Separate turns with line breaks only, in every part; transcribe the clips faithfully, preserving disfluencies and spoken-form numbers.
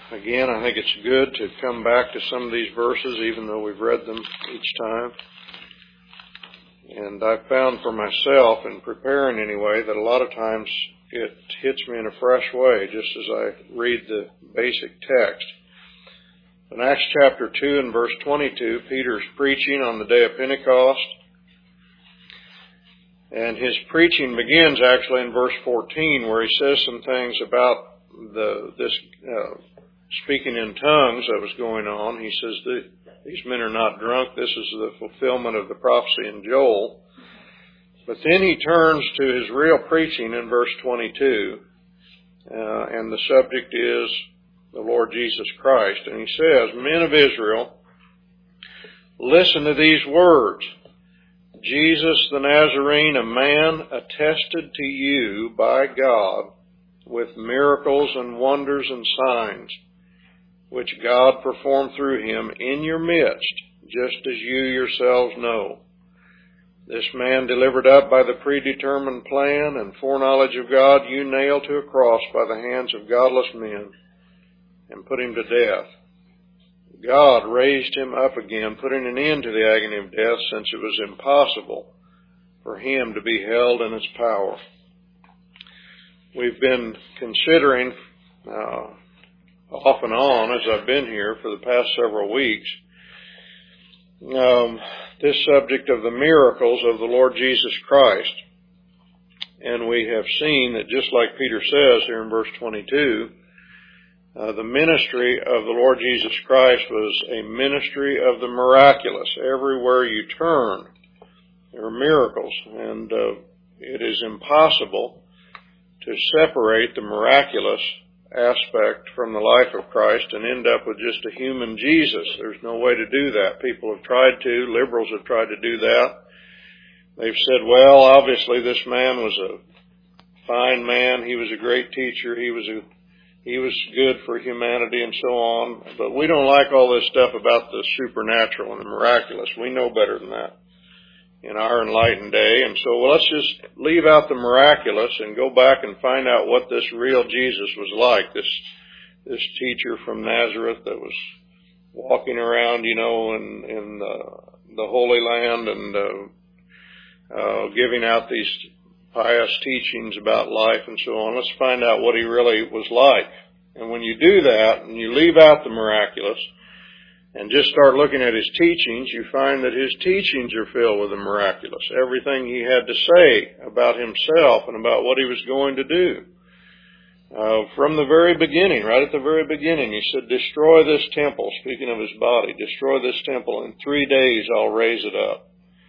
again, I think it's good to come back to some of these verses, even though we've read them each time. And I've found for myself, in preparing anyway, that a lot of times it hits me in a fresh way, just as I read the basic text. In Acts chapter two and verse twenty-two, Peter's preaching on the day of Pentecost. And his preaching begins actually in verse fourteen, where he says some things about the this uh, speaking in tongues that was going on. He says that these men are not drunk. This is the fulfillment of the prophecy in Joel. But then he turns to his real preaching in verse twenty-two, uh, and the subject is the Lord Jesus Christ. And he says, "Men of Israel, listen to these words. Jesus the Nazarene, a man attested to you by God with miracles and wonders and signs, which God performed through him in your midst, just as you yourselves know. This man delivered up by the predetermined plan and foreknowledge of God, you nailed to a cross by the hands of godless men and put him to death. God raised him up again, putting an end to the agony of death, since it was impossible for him to be held in its power." We've been considering, uh, off and on as I've been here for the past several weeks, um, this subject of the miracles of the Lord Jesus Christ. And we have seen that, just like Peter says here in verse twenty-two, Uh, the ministry of the Lord Jesus Christ was a ministry of the miraculous. Everywhere you turn, there are miracles, and uh, it is impossible to separate the miraculous aspect from the life of Christ and end up with just a human Jesus. There's no way to do that. People have tried to. Liberals have tried to do that. They've said, well, obviously this man was a fine man. He was a great teacher. He was a He was good for humanity and so on. But we don't like all this stuff about the supernatural and the miraculous. We know better than that in our enlightened day. And so well, let's just leave out the miraculous and go back and find out what this real Jesus was like. This, this teacher from Nazareth that was walking around, you know, in, in the, the Holy Land and, uh, uh, giving out these pious teachings about life and so on. Let's find out what he really was like. And when you do that and you leave out the miraculous and just start looking at his teachings, you find that his teachings are filled with the miraculous. Everything he had to say about himself and about what he was going to do. Uh, from the very beginning, right at the very beginning, he said, destroy this temple, speaking of his body, destroy this temple. In three days I'll raise it up.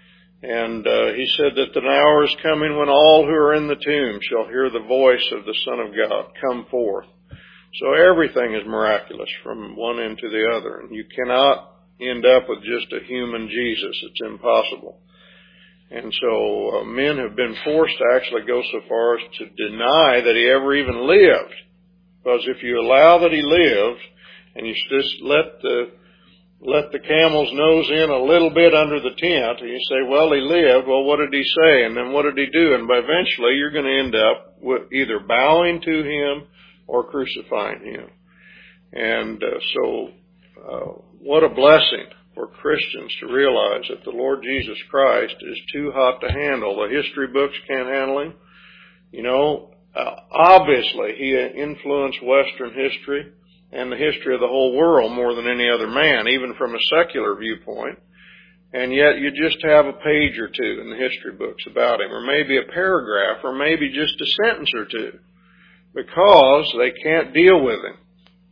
And uh, he said that an hour is coming when all who are in the tomb shall hear the voice of the Son of God come forth. So everything is miraculous from one end to the other. And you cannot end up with just a human Jesus. It's impossible. And so uh, men have been forced to actually go so far as to deny that he ever even lived. Because if you allow that he lived, and you just let the let the camel's nose in a little bit under the tent, and you say, well, he lived. Well, what did he say? And then what did he do? And eventually you're going to end up with either bowing to him or crucifying him. And uh, so uh, what a blessing for Christians to realize that the Lord Jesus Christ is too hot to handle. The history books can't handle him. You know, uh, obviously he influenced Western history and the history of the whole world more than any other man, even from a secular viewpoint. And yet you just have a page or two in the history books about him, or maybe a paragraph, or maybe just a sentence or two, because they can't deal with him.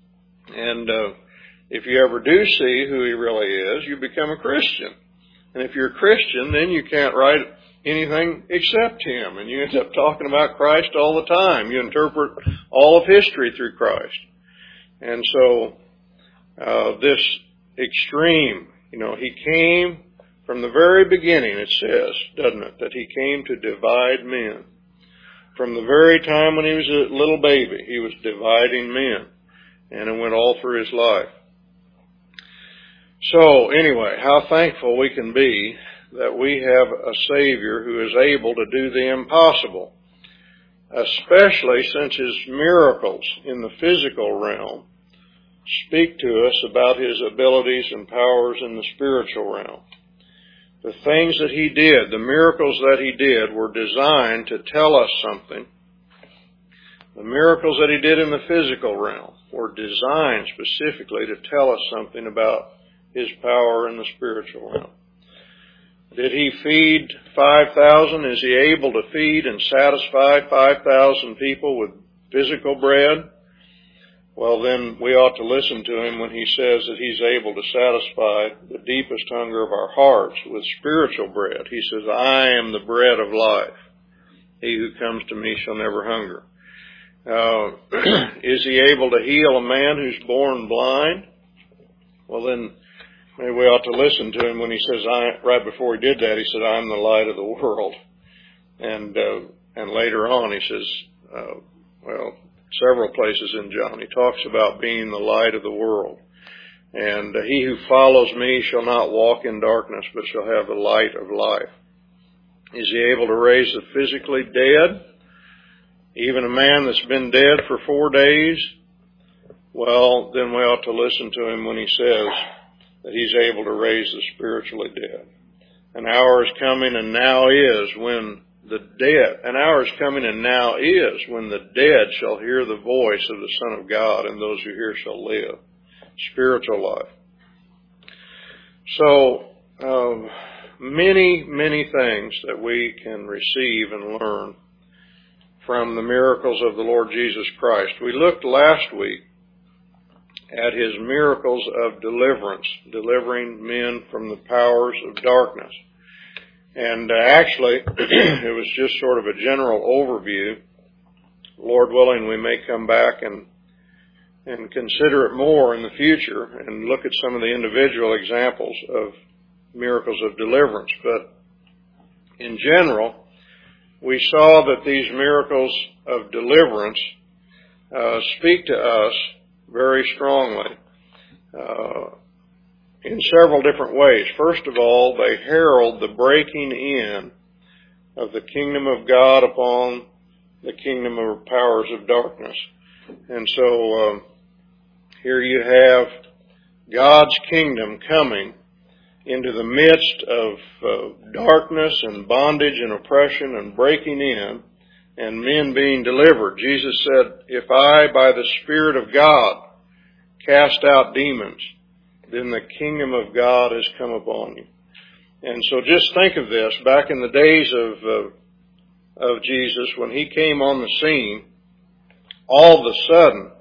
And uh, if you ever do see who he really is, you become a Christian. And if you're a Christian, then you can't write anything except him, and you end up talking about Christ all the time. You interpret all of history through Christ. And so, uh, this extreme, you know, he came from the very beginning, it says, doesn't it, that he came to divide men. From the very time when he was a little baby, he was dividing men. And it went all through his life. So, anyway, how thankful we can be that we have a Savior who is able to do the impossible. Especially since his miracles in the physical realm speak to us about his abilities and powers in the spiritual realm. The things that he did, the miracles that he did, were designed to tell us something. The miracles that he did in the physical realm were designed specifically to tell us something about his power in the spiritual realm. Did he feed five thousand? Is he able to feed and satisfy five thousand people with physical bread? Well, then we ought to listen to him when he says that he's able to satisfy the deepest hunger of our hearts with spiritual bread. He says, I am the bread of life. He who comes to me shall never hunger. Uh, is he able to heal a man who's born blind? Well, then maybe we ought to listen to him when he says, I, right before he did that, he said, I'm the light of the world. And, uh, and later on he says, uh, well, several places in John, he talks about being the light of the world. And uh, he who follows me shall not walk in darkness, but shall have the light of life. Is he able to raise the physically dead? Even a man that's been dead for four days? Well, then we ought to listen to him when he says that he's able to raise the spiritually dead. An hour is coming and now is when the dead, an hour is coming and now is when the dead shall hear the voice of the Son of God, and those who hear shall live. Spiritual life. So, um, many, many things that we can receive and learn from the miracles of the Lord Jesus Christ. We looked last week at his miracles of deliverance, delivering men from the powers of darkness. And uh, actually, it was just sort of a general overview. Lord willing, we may come back and and consider it more in the future and look at some of the individual examples of miracles of deliverance. But in general, we saw that these miracles of deliverance uh, speak to us very strongly uh, in several different ways. First of all, they herald the breaking in of the kingdom of God upon the kingdom of powers of darkness. And so um, here you have God's kingdom coming into the midst of uh, darkness and bondage and oppression and breaking in, and men being delivered. Jesus said, if I, by the Spirit of God, cast out demons, then the kingdom of God has come upon you. And so just think of this. Back in the days of uh, of Jesus, when he came on the scene, all of a sudden,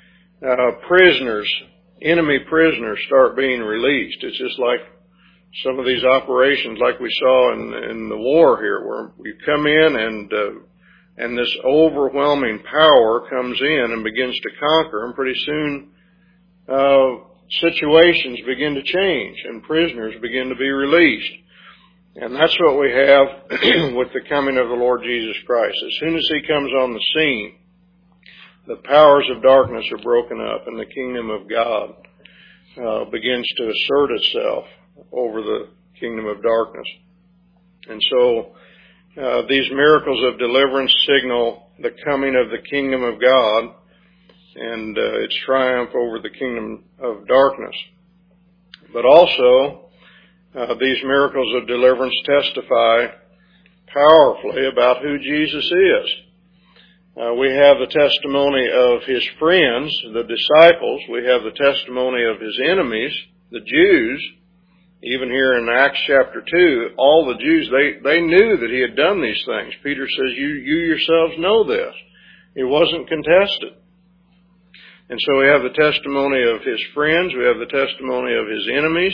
uh, prisoners, enemy prisoners start being released. It's just like some of these operations like we saw in, in the war here, where we come in and uh, and this overwhelming power comes in and begins to conquer, and pretty soon uh, situations begin to change and prisoners begin to be released. And that's what we have with the coming of the Lord Jesus Christ. As soon as he comes on the scene, the powers of darkness are broken up and the kingdom of God uh, begins to assert itself over the kingdom of darkness. And so uh, these miracles of deliverance signal the coming of the kingdom of God and uh, its triumph over the kingdom of darkness. But also, uh, these miracles of deliverance testify powerfully about who Jesus is. Uh, we have the testimony of his friends, the disciples. We have the testimony of his enemies, the Jews. Even here in Acts chapter two, all the Jews, they, they knew that he had done these things. Peter says, you, you yourselves know this. It wasn't contested. And so we have the testimony of his friends. We have the testimony of his enemies.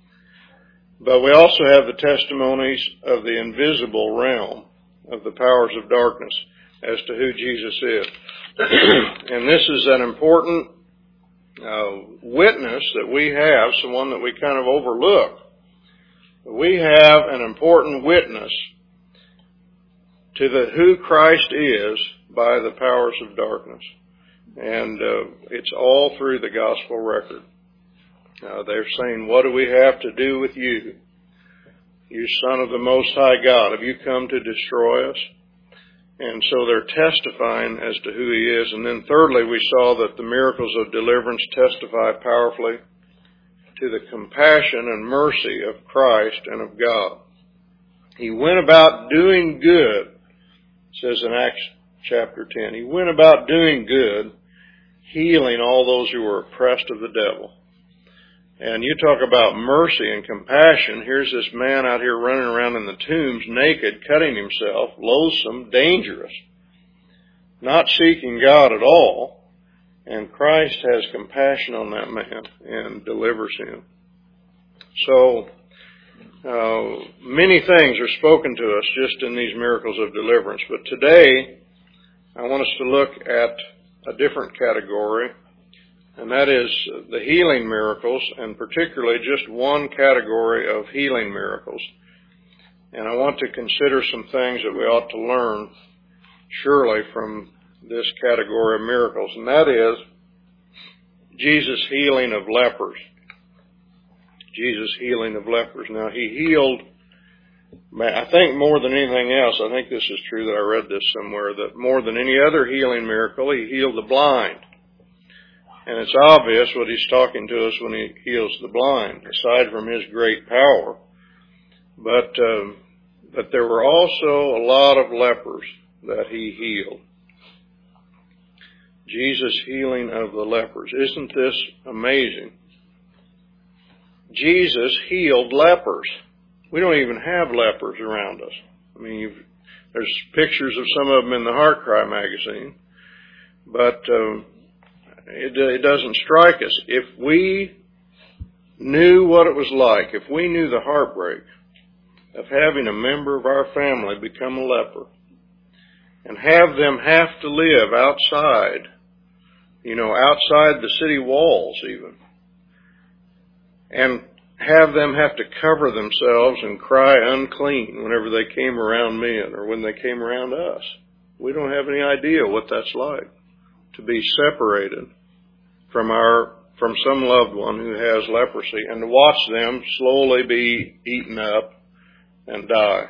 But we also have the testimonies of the invisible realm of the powers of darkness as to who Jesus is. And this is an important uh, witness that we have, someone that we kind of overlook. We have an important witness to the who Christ is by the powers of darkness. And uh, it's all through the gospel record. Uh, they're saying, what do we have to do with you, you Son of the Most High God? Have you come to destroy us? And so they're testifying as to who he is. And then thirdly, we saw that the miracles of deliverance testify powerfully to the compassion and mercy of Christ and of God. He went about doing good, it says in Acts chapter ten. He went about doing good, healing all those who were oppressed of the devil. And you talk about mercy and compassion. Here's this man out here running around in the tombs naked, cutting himself, loathsome, dangerous, not seeking God at all. And Christ has compassion on that man and delivers him. So, uh, many things are spoken to us just in these miracles of deliverance. But today, I want us to look at a different category, and that is the healing miracles, and particularly just one category of healing miracles. And I want to consider some things that we ought to learn, surely, from this category of miracles, and that is Jesus' healing of lepers. Jesus' healing of lepers. Now, he healed, I think more than anything else, I think this is true that I read this somewhere, that more than any other healing miracle, he healed the blind. And it's obvious what he's talking to us when he heals the blind, aside from his great power. But, um, but there were also a lot of lepers that he healed. Jesus' healing of the lepers. Isn't this amazing? Jesus healed lepers. We don't even have lepers around us. I mean, you've, there's pictures of some of them in the Heart Cry magazine, but um, it, it doesn't strike us. If we knew what it was like, if we knew the heartbreak of having a member of our family become a leper and have them have to live outside, you know, outside the city walls even, and have them have to cover themselves and cry unclean whenever they came around men or when they came around us. We don't have any idea what that's like, to be separated from our, from some loved one who has leprosy, and to watch them slowly be eaten up and die.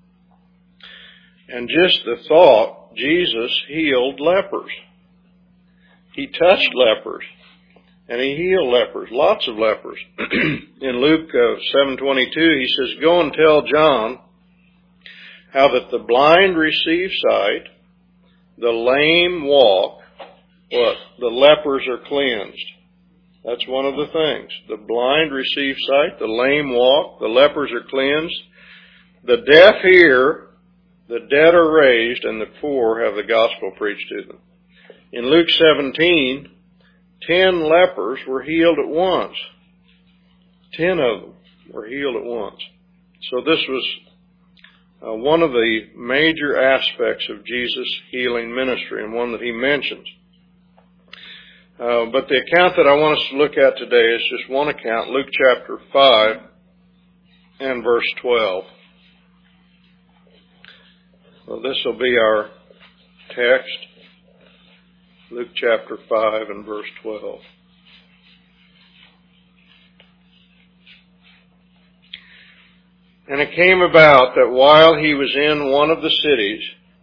And just the thought, Jesus healed lepers. He touched lepers, and he healed lepers, lots of lepers. In Luke uh, seven twenty-two, he says, "Go and tell John how that the blind receive sight, the lame walk, what? The lepers are cleansed." That's one of the things. The blind receive sight, the lame walk, the lepers are cleansed, the deaf hear, the dead are raised, and the poor have the gospel preached to them. In Luke seventeen, ten lepers were healed at once. Ten of them were healed at once. So this was uh, one of the major aspects of Jesus' healing ministry, and one that he mentions. Uh, but the account that I want us to look at today is just one account, Luke chapter five and verse twelve. Well, this will be our text. Luke chapter five and verse twelve. "And it came about that while he was in one of the cities,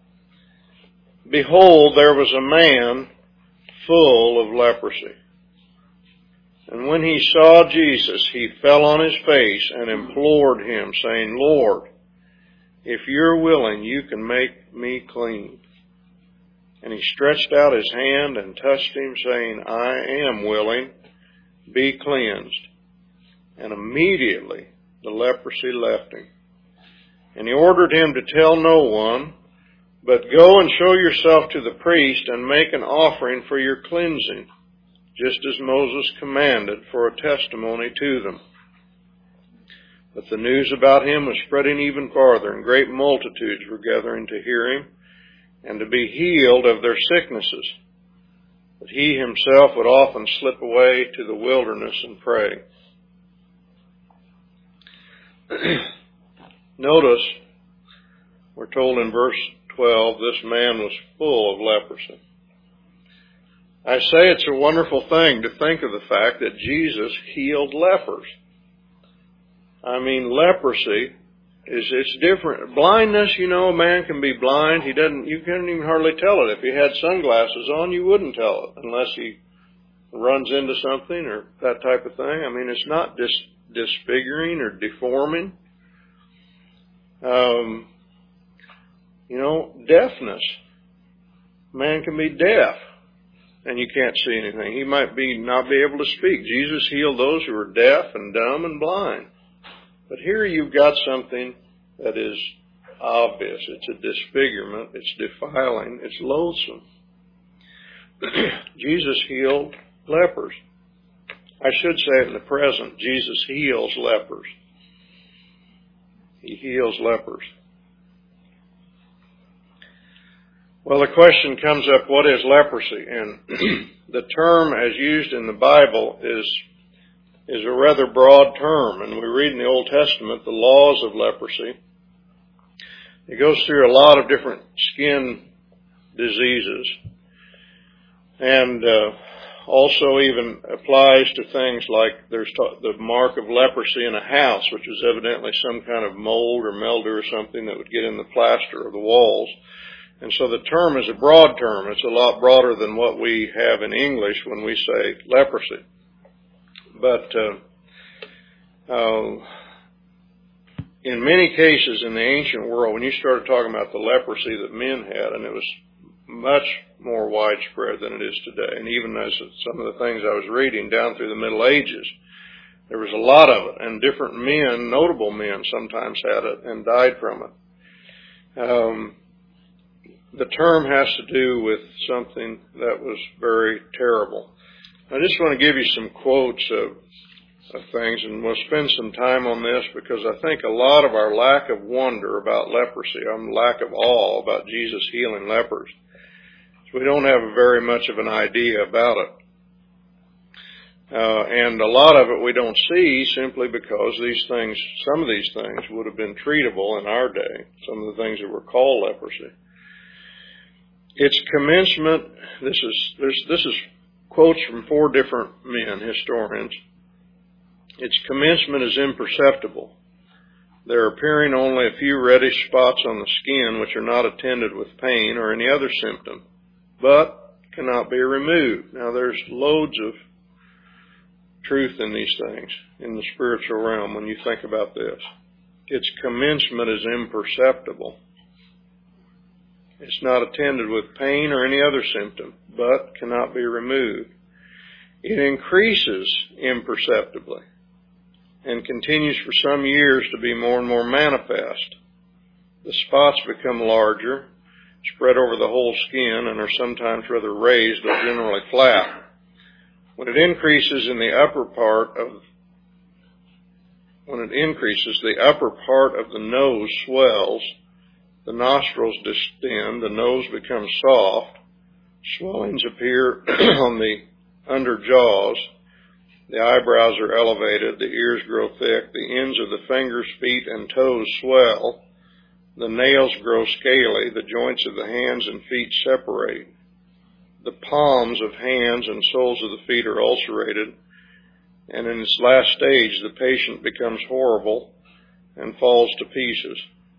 behold, there was a man full of leprosy. And when he saw Jesus, he fell on his face and implored him, saying, 'Lord, if you're willing, you can make me clean.' And he stretched out his hand and touched him, saying, 'I am willing, be cleansed.' And immediately the leprosy left him. And he ordered him to tell no one, but go and show yourself to the priest and make an offering for your cleansing, just as Moses commanded, for a testimony to them. But the news about him was spreading even farther, and great multitudes were gathering to hear him and to be healed of their sicknesses. But he himself would often slip away to the wilderness and pray." Notice, we're told in verse twelve, this man was full of leprosy. I say it's a wonderful thing to think of the fact that Jesus healed lepers. I mean, leprosy is it's different. Blindness, you know, a man can be blind. He doesn't, you couldn't even hardly tell it. If he had sunglasses on, you wouldn't tell it unless he runs into something or that type of thing. I mean, it's not dis, disfiguring or deforming. Um, you know, deafness. A man can be deaf and you can't see anything. He might be not be able to speak. Jesus healed those who are deaf and dumb and blind. But here you've got something that is obvious. It's a disfigurement. It's defiling. It's loathsome. Jesus healed lepers. I should say it in the present. Jesus heals lepers. He heals lepers. Well, the question comes up, what is leprosy? And the term as used in the Bible is is a rather broad term, and we read in the Old Testament the laws of leprosy. It goes through a lot of different skin diseases, and uh, also even applies to things like there's t- the mark of leprosy in a house, which is evidently some kind of mold or mildew or something that would get in the plaster of the walls. And so the term is a broad term. It's a lot broader than what we have in English when we say leprosy. But uh, uh, in many cases in the ancient world, when you started talking about the leprosy that men had, and it was much more widespread than it is today, and even as some of the things I was reading down through the Middle Ages, there was a lot of it, and different men, notable men, sometimes had it and died from it. Um, the term has to do with something that was very terrible. I just want to give you some quotes of, of things, and we'll spend some time on this because I think a lot of our lack of wonder about leprosy, our lack of awe about Jesus healing lepers, so we don't have very much of an idea about it. Uh, and a lot of it we don't see simply because these things, some of these things would have been treatable in our day, some of the things that were called leprosy. Its commencement, this is, this, this is quotes from four different men, historians. Its commencement is imperceptible. There appearing only a few reddish spots on the skin which are not attended with pain or any other symptom, but cannot be removed. Now there's loads of truth in these things in the spiritual realm when you think about this. Its commencement is imperceptible. It's not attended with pain or any other symptom, but cannot be removed. It increases imperceptibly and continues for some years to be more and more manifest. The spots become larger, spread over the whole skin, and are sometimes rather raised, but generally flat. When it increases in the upper part of, when it increases, the upper part of the nose swells, the nostrils distend, the nose becomes soft, swellings appear on the under jaws, the eyebrows are elevated, the ears grow thick, the ends of the fingers, feet, and toes swell, the nails grow scaly, the joints of the hands and feet separate, the palms of hands and soles of the feet are ulcerated, and in its last stage the patient becomes horrible and falls to pieces.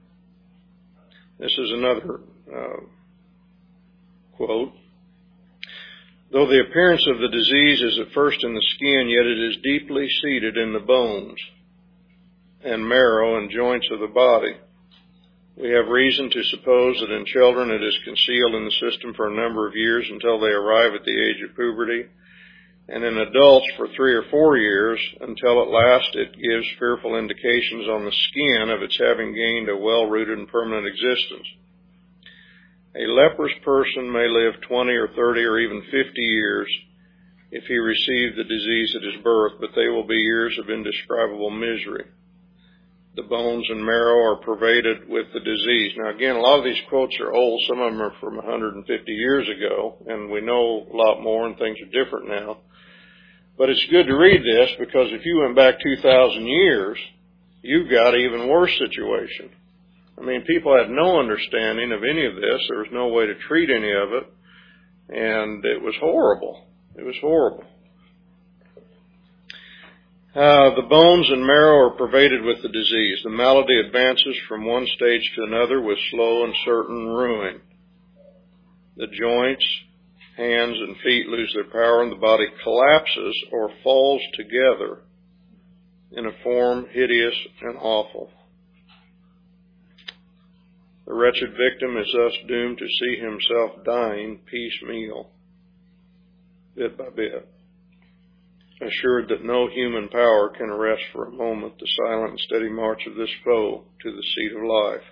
This is another uh, quote. Though the appearance of the disease is at first in the skin, yet it is deeply seated in the bones and marrow and joints of the body. We have reason to suppose that in children it is concealed in the system for a number of years until they arrive at the age of puberty, and in adults for three or four years until at last it gives fearful indications on the skin of its having gained a well-rooted and permanent existence. A leprous person may live twenty or thirty or even fifty years if he received the disease at his birth, but they will be years of indescribable misery. The bones and marrow are pervaded with the disease. Now again, a lot of these quotes are old. Some of them are from one hundred fifty years ago, and we know a lot more and things are different now. But it's good to read this because if you went back two thousand years, you've got an even worse situation. I mean, people had no understanding of any of this. There was no way to treat any of it, and it was horrible. It was horrible. Uh, the bones and marrow are pervaded with the disease. The malady advances from one stage to another with slow and certain ruin. The joints, hands, and feet lose their power, and the body collapses or falls together in a form hideous and awful. The wretched victim is thus doomed to see himself dying piecemeal, bit by bit, assured that no human power can arrest for a moment the silent and steady march of this foe to the seat of life.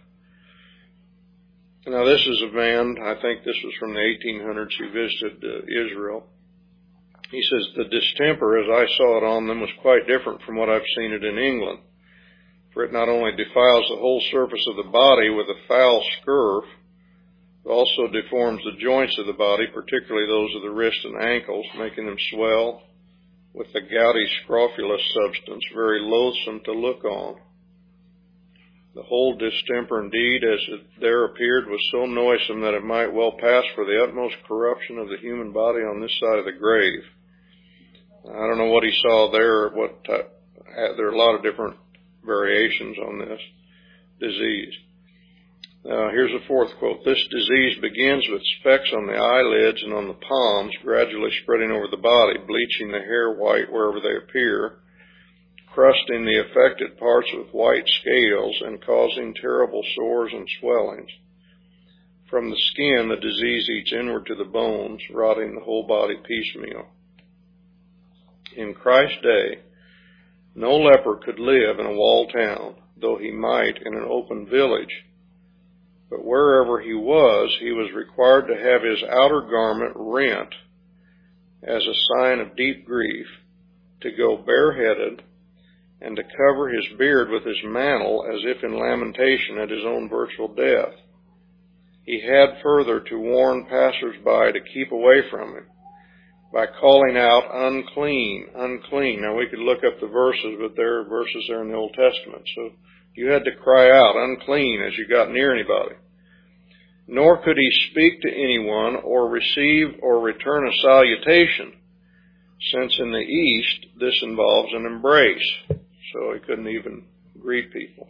Now, this is a man, I think this was from the eighteen hundreds, who visited uh, Israel. He says, the distemper, as I saw it on them, was quite different from what I've seen it in England. For it not only defiles the whole surface of the body with a foul scurf, but also deforms the joints of the body, particularly those of the wrists and ankles, making them swell with a gouty scrofulous substance, very loathsome to look on. The whole distemper, indeed, as it there appeared, was so noisome that it might well pass for the utmost corruption of the human body on this side of the grave. I don't know what he saw there. What type, there are a lot of different variations on this disease. Uh, here's a fourth quote. This disease begins with specks on the eyelids and on the palms, gradually spreading over the body, bleaching the hair white wherever they appear, crusting the affected parts with white scales, and causing terrible sores and swellings. From the skin, the disease eats inward to the bones, rotting the whole body piecemeal. In Christ's day, no leper could live in a walled town, though he might in an open village. But wherever he was, he was required to have his outer garment rent as a sign of deep grief, to go bareheaded, and to cover his beard with his mantle as if in lamentation at his own virtual death. He had further to warn passers-by to keep away from him by calling out, unclean, unclean. Now, we could look up the verses, but there are verses there in the Old Testament. So you had to cry out, unclean, as you got near anybody. Nor could he speak to anyone or receive or return a salutation, since in the East this involves an embrace. So he couldn't even greet people.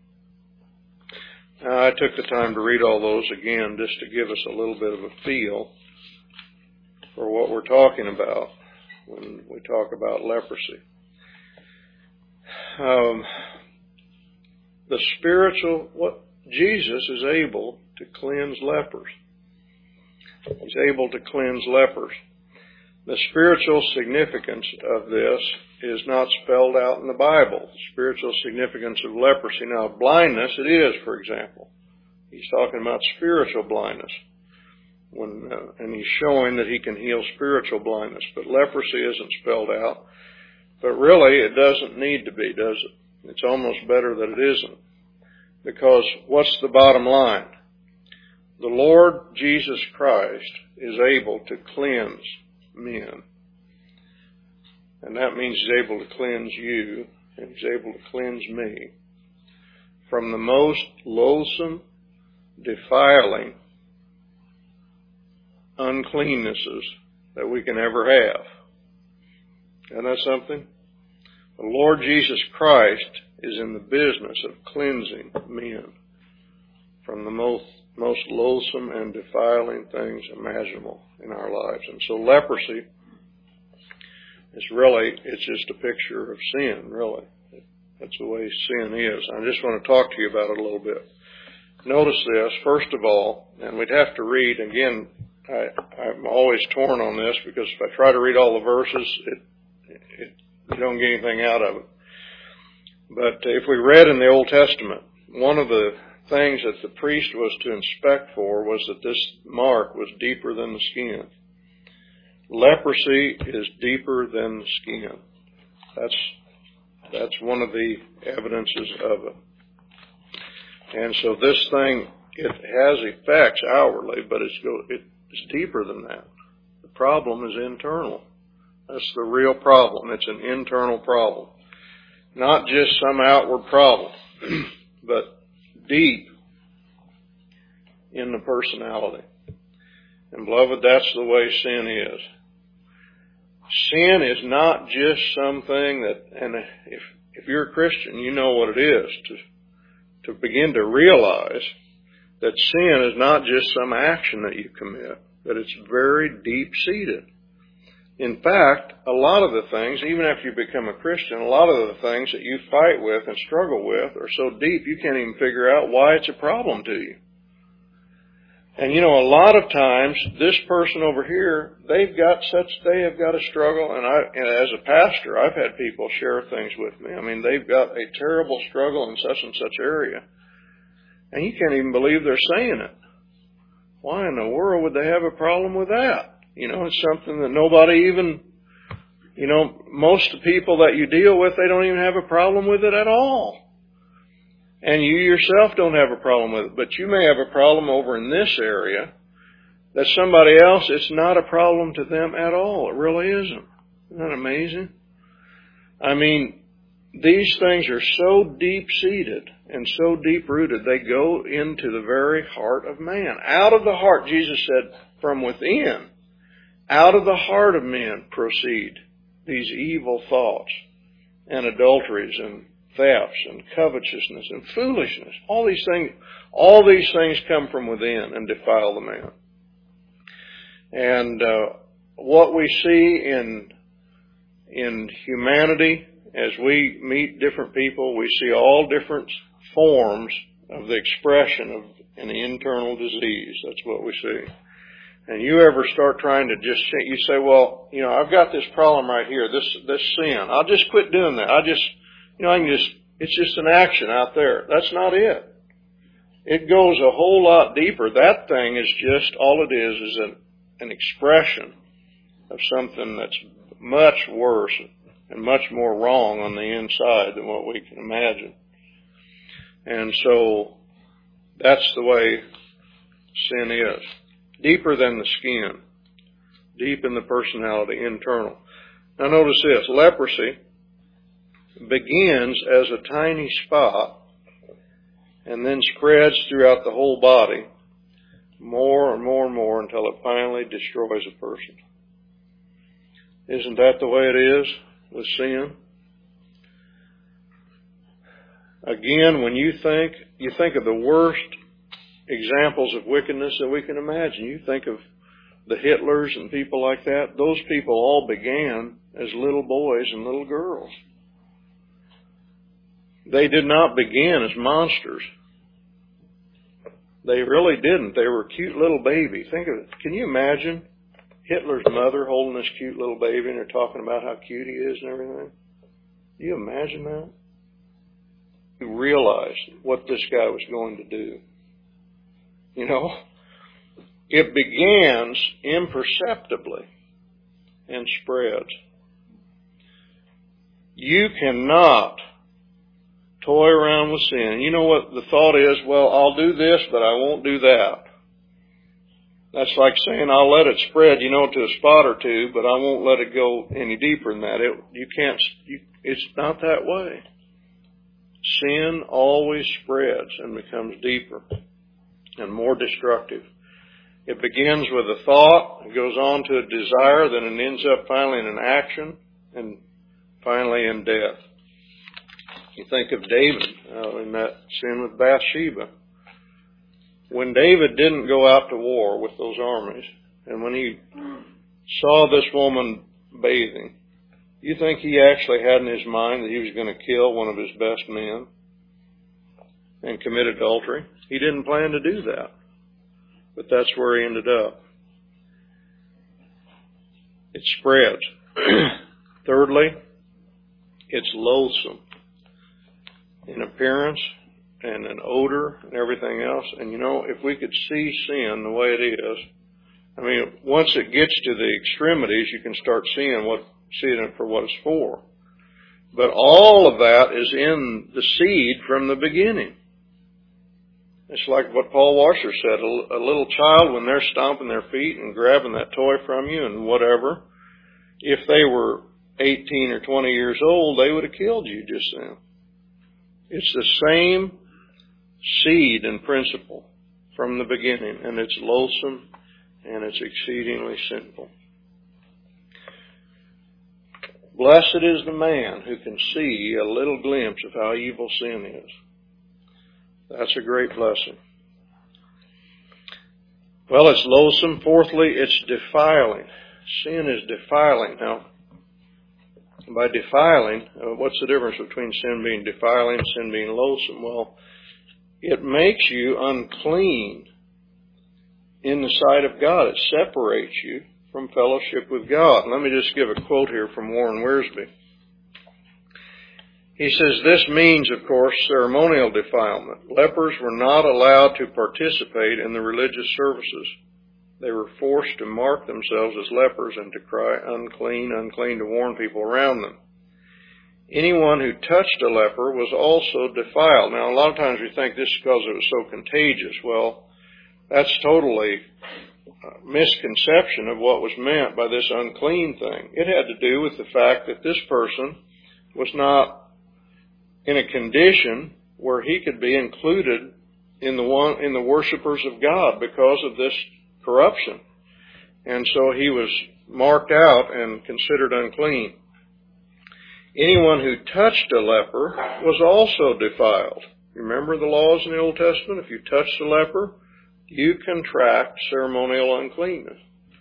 Now, I took the time to read all those again just to give us a little bit of a feel for what we're talking about when we talk about leprosy. Um, the spiritual, what Jesus is able to cleanse lepers. He's able to cleanse lepers. The spiritual significance of this is not spelled out in the Bible. The spiritual significance of leprosy. Now, blindness, it is, for example. He's talking about spiritual blindness. When, uh, and he's showing that he can heal spiritual blindness. But leprosy isn't spelled out. But really, it doesn't need to be, does it? It's almost better that it isn't. Because what's the bottom line? The Lord Jesus Christ is able to cleanse men. And that means he's able to cleanse you, and he's able to cleanse me from the most loathsome, defiling uncleannesses that we can ever have. Isn't that something? The Lord Jesus Christ is in the business of cleansing men from the most, most loathsome and defiling things imaginable in our lives. And so leprosy is really, it's just a picture of sin, really. That's the way sin is. I just want to talk to you about it a little bit. Notice this, first of all, and we'd have to read, again, I, I'm always torn on this because if I try to read all the verses, it, it, you don't get anything out of it. But if we read in the Old Testament, one of the things that the priest was to inspect for was that this mark was deeper than the skin. Leprosy is deeper than the skin. That's that's one of the evidences of it. And so this thing, it has effects outwardly, but it's go, it's deeper than that. The problem is internal. That's the real problem. It's an internal problem. Not just some outward problem, but deep in the personality. And beloved, that's the way sin is. sin is not just something that, and if, if you're a Christian, you know what it is to, to begin to realize that sin is not just some action that you commit, that it's very deep-seated. In fact, a lot of the things, even after you become a Christian, a lot of the things that you fight with and struggle with are so deep you can't even figure out why it's a problem to you. And you know, a lot of times, this person over here, they've got such, they have got a struggle, and I, and as a pastor, I've had people share things with me. I mean, they've got a terrible struggle in such and such area. And you can't even believe they're saying it. Why in the world would they have a problem with that? You know, it's something that nobody even, you know, most of the people that you deal with, they don't even have a problem with it at all. And you yourself don't have a problem with it. But you may have a problem over in this area that somebody else, it's not a problem to them at all. It really isn't. Isn't that amazing? I mean, these things are so deep-seated and so deep-rooted, they go into the very heart of man. Out of the heart, Jesus said, from within, out of the heart of men proceed these evil thoughts and adulteries and thefts and covetousness and foolishness. All these things, all these things come from within and defile the man. And uh, what we see in in humanity, as we meet different people, we see all different forms of the expression of an internal disease. That's what we see. And you ever start trying to just, you say, well, you know, I've got this problem right here, this this sin. I'll just quit doing that. I just, you know, I can just, it's just an action out there. That's not it. It goes a whole lot deeper. That thing is just, all it is is an, an expression of something that's much worse and much more wrong on the inside than what we can imagine. And so that's the way sin is. Deeper than the skin. Deep in the personality, internal. Now notice this. Leprosy begins as a tiny spot and then spreads throughout the whole body more and more and more until it finally destroys a person. Isn't that the way it is with sin? Again, when you think, you think of the worst examples of wickedness that we can imagine. You think of the Hitlers and people like that. Those people all began as little boys and little girls. They did not begin as monsters. They really didn't. They were a cute little baby. Think of it. Can you imagine Hitler's mother holding this cute little baby and they're talking about how cute he is and everything? Can you imagine that? You realized what this guy was going to do. You know, it begins imperceptibly and spreads. You cannot toy around with sin. You know what the thought is? Well, I'll do this, but I won't do that. That's like saying I'll let it spread, you know, to a spot or two, but I won't let it go any deeper than that. It, you can't, you, it's not that way. Sin always spreads and becomes deeper and more destructive. It begins with a thought, it goes on to a desire, then it ends up finally in an action, and finally in death. You think of David uh, in that sin with Bathsheba. When David didn't go out to war with those armies, and when he saw this woman bathing, you think he actually had in his mind that he was going to kill one of his best men and commit adultery? He didn't plan to do that. But that's where he ended up. It spreads. Thirdly, it's loathsome in appearance and in odor and everything else. And you know, if we could see sin the way it is, I mean, once it gets to the extremities, you can start seeing what, seeing it for what it's for. But all of that is in the seed from the beginning. It's like what Paul Washer said, a little child, when they're stomping their feet and grabbing that toy from you and whatever, if they were eighteen or twenty years old, they would have killed you just then. It's the same seed and principle from the beginning, and it's loathsome and it's exceedingly sinful. Blessed is the man who can see a little glimpse of how evil sin is. That's a great blessing. Well, it's loathsome. Fourthly, it's defiling. Sin is defiling. Now, by defiling, uh, what's the difference between sin being defiling and sin being loathsome? Well, it makes you unclean in the sight of God. It separates you from fellowship with God. Let me just give a quote here from Warren Wiersbe. He says, this means, of course, ceremonial defilement. Lepers were not allowed to participate in the religious services. They were forced to mark themselves as lepers and to cry, unclean, unclean, to warn people around them. Anyone who touched a leper was also defiled. Now, a lot of times we think this is because it was so contagious. Well, that's totally a misconception of what was meant by this unclean thing. It had to do with the fact that this person was not in a condition where he could be included in the one, in the worshipers of God because of this corruption. And so he was marked out and considered unclean. Anyone who touched a leper was also defiled. Remember the laws in the Old Testament? If you touched a leper, you contract ceremonial uncleanness.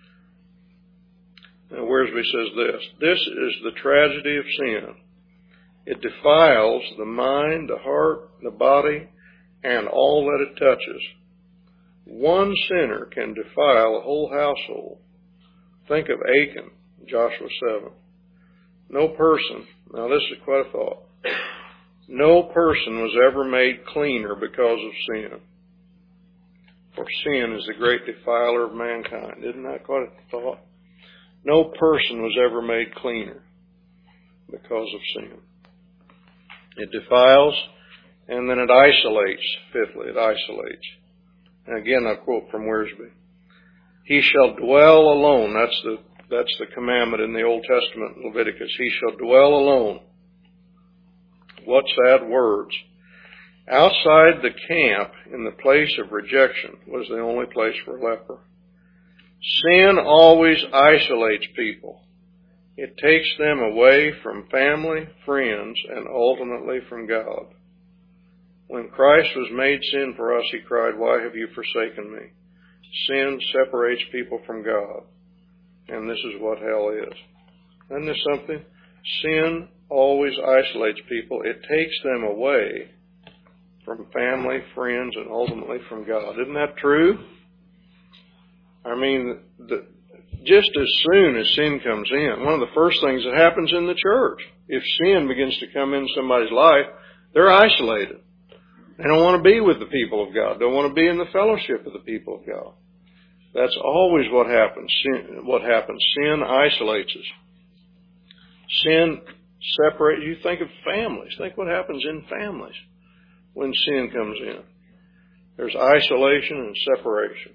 Now, Wiersbe says this, this is the tragedy of sin. It defiles the mind, the heart, the body, and all that it touches. One sinner can defile a whole household. Think of Achan, Joshua seven. No person, now this is quite a thought, no person was ever made cleaner because of sin. For sin is the great defiler of mankind. Isn't that quite a thought? No person was ever made cleaner because of sin. It defiles, and then it isolates. Fifthly, it isolates. And again, I quote from Wiersbe. He shall dwell alone. That's the, that's the commandment in the Old Testament, Leviticus. He shall dwell alone. What sad words. Outside the camp, in the place of rejection, was the only place for a leper. Sin always isolates people. It takes them away from family, friends, and ultimately from God. When Christ was made sin for us, he cried, why have you forsaken me? Sin separates people from God. And this is what hell is. Isn't this something? Sin always isolates people. It takes them away from family, friends, and ultimately from God. Isn't that true? I mean, the, just as soon as sin comes in, one of the first things that happens in the church, if sin begins to come into somebody's life, they're isolated. They don't want to be with the people of God. They don't want to be in the fellowship of the people of God. That's always what happens. Sin, what happens. Sin isolates us. Sin separates. You think of families. Think what happens in families when sin comes in. There's isolation and separation.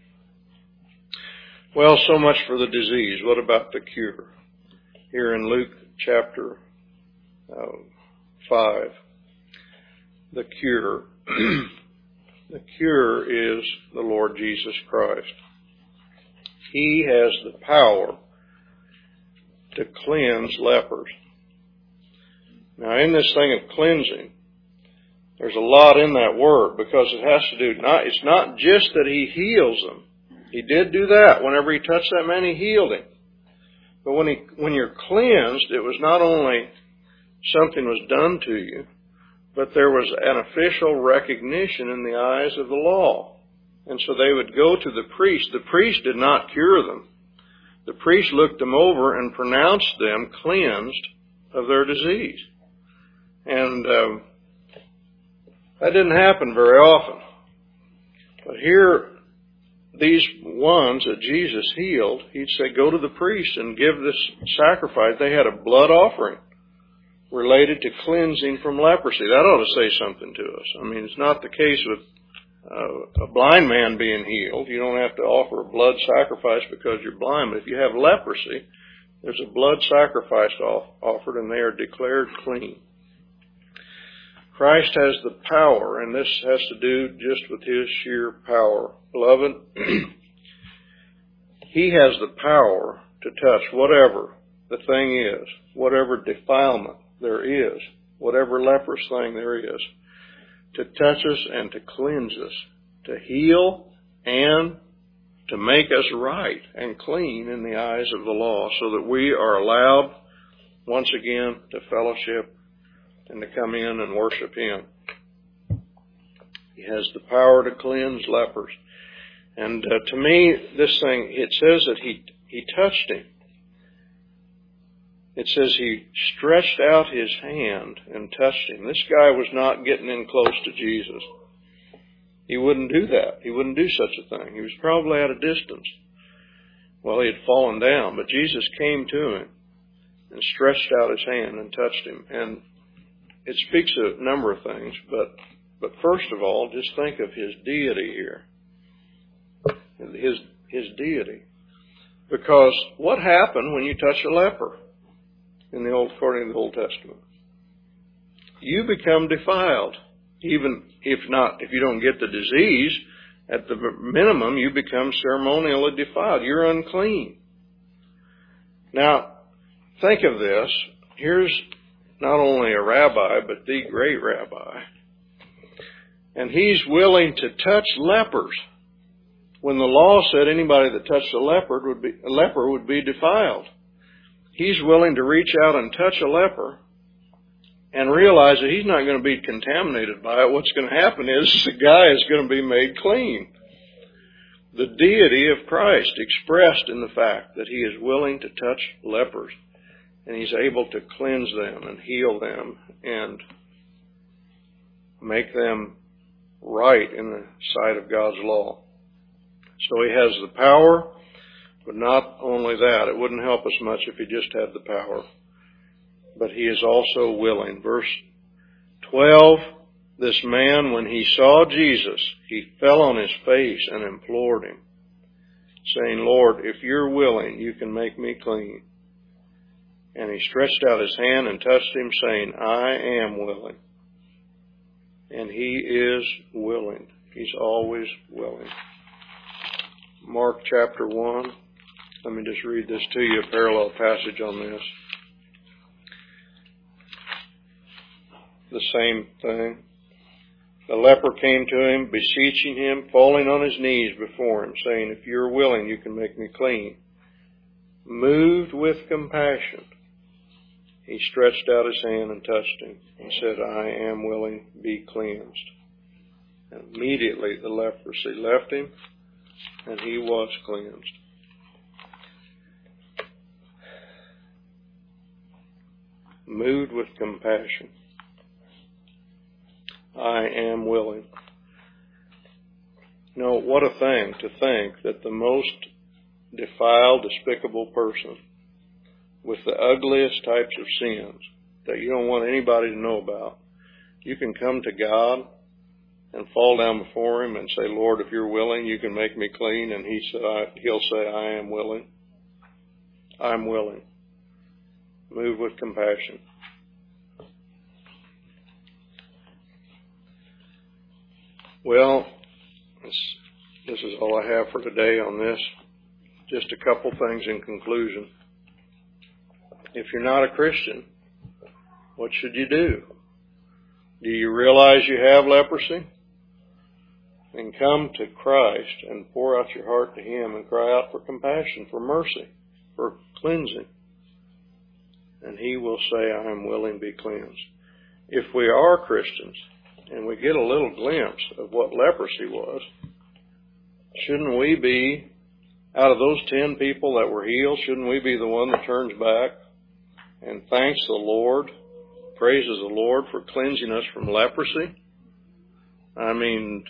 Well, so much for the disease. What about the cure? Here in Luke chapter uh, five, the cure. The cure is the Lord Jesus Christ. He has the power to cleanse lepers. Now, in this thing of cleansing, there's a lot in that word because it has to do, not, it's not just that he heals them. He did do that. Whenever he touched that man, he healed him. But when he, when you're cleansed, it was not only something was done to you, but there was an official recognition in the eyes of the law. And so they would go to the priest. The priest did not cure them. The priest looked them over and pronounced them cleansed of their disease. And um, that didn't happen very often. But here, these ones that Jesus healed, he'd say, go to the priest and give this sacrifice. They had a blood offering related to cleansing from leprosy. That ought to say something to us. I mean, it's not the case with uh, a blind man being healed. You don't have to offer a blood sacrifice because you're blind. But if you have leprosy, there's a blood sacrifice off, offered, and they are declared clean. Christ has the power, and this has to do just with his sheer power. Beloved, he has the power to touch whatever the thing is, whatever defilement there is, whatever leprous thing there is, to touch us and to cleanse us, to heal and to make us right and clean in the eyes of the law, so that we are allowed once again to fellowship and to come in and worship Him. He has the power to cleanse lepers. And uh, to me, this thing, it says that he, he touched him. It says he stretched out his hand and touched him. This guy was not getting in close to Jesus. He wouldn't do that. He wouldn't do such a thing. He was probably at a distance. Well, he had fallen down, but Jesus came to him and stretched out his hand and touched him. And it speaks of a number of things, but but first of all, just think of his deity here. His his deity. Because what happened when you touch a leper in the old according to the Old Testament? You become defiled. Even if not, if you don't get the disease, at the minimum, you become ceremonially defiled. You're unclean. Now, think of this. Here's not only a rabbi, but the great rabbi. And he's willing to touch lepers. When the law said anybody that touched a leper would be, a leper would be defiled. He's willing to reach out and touch a leper and realize that he's not going to be contaminated by it. What's going to happen is the guy is going to be made clean. The deity of Christ expressed in the fact that he is willing to touch lepers, and he's able to cleanse them and heal them and make them right in the sight of God's law. So he has the power, but not only that. It wouldn't help us much if he just had the power. But he is also willing. Verse twelve, this man, when he saw Jesus, he fell on his face and implored him, saying, Lord, if you're willing, you can make me clean. And he stretched out his hand and touched him, saying, I am willing. And he is willing. He's always willing. Mark chapter one. Let me just read this to you, a parallel passage on this. The same thing. The leper came to him, beseeching him, falling on his knees before him, saying, if you're willing, you can make me clean. Moved with compassion, he stretched out his hand and touched him and said, I am willing, be cleansed. And immediately the leprosy left him, and he was cleansed. Moved with compassion. I am willing. No, what a thing to think that the most defiled, despicable person with the ugliest types of sins that you don't want anybody to know about, you can come to God and fall down before Him and say, Lord, if you're willing, you can make me clean. And he said, I, He'll say, I am willing. I'm willing. Move with compassion. Well, this, this is all I have for today on this. Just a couple things in conclusion. If you're not a Christian, what should you do? Do you realize you have leprosy? Then come to Christ and pour out your heart to Him and cry out for compassion, for mercy, for cleansing. And He will say, I am willing, be cleansed. If we are Christians and we get a little glimpse of what leprosy was, shouldn't we be, out of those ten people that were healed, shouldn't we be the one that turns back and thanks the Lord, praises the Lord for cleansing us from leprosy? I mean,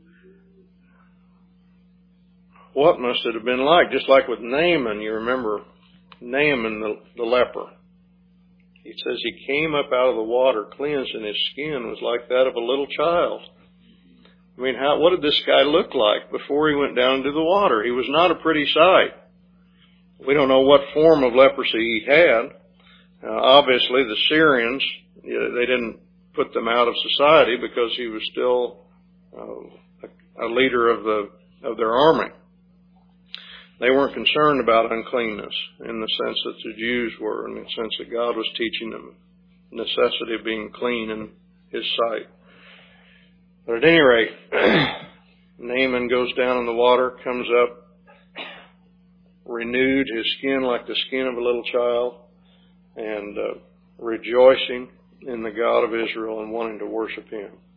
what must it have been like? Just like with Naaman, you remember Naaman the, the leper. He says he came up out of the water cleansed, and his skin was like that of a little child. I mean, how, what did this guy look like before he went down into the water? He was not a pretty sight. We don't know what form of leprosy he had. Uh, obviously, the Syrians, you know, they didn't put them out of society because he was still uh, a, a leader of the of their army. They weren't concerned about uncleanness in the sense that the Jews were, in the sense that God was teaching them the necessity of being clean in His sight. But at any rate, Naaman goes down in the water, comes up renewed, his skin like the skin of a little child, and uh, rejoicing in the God of Israel and wanting to worship Him.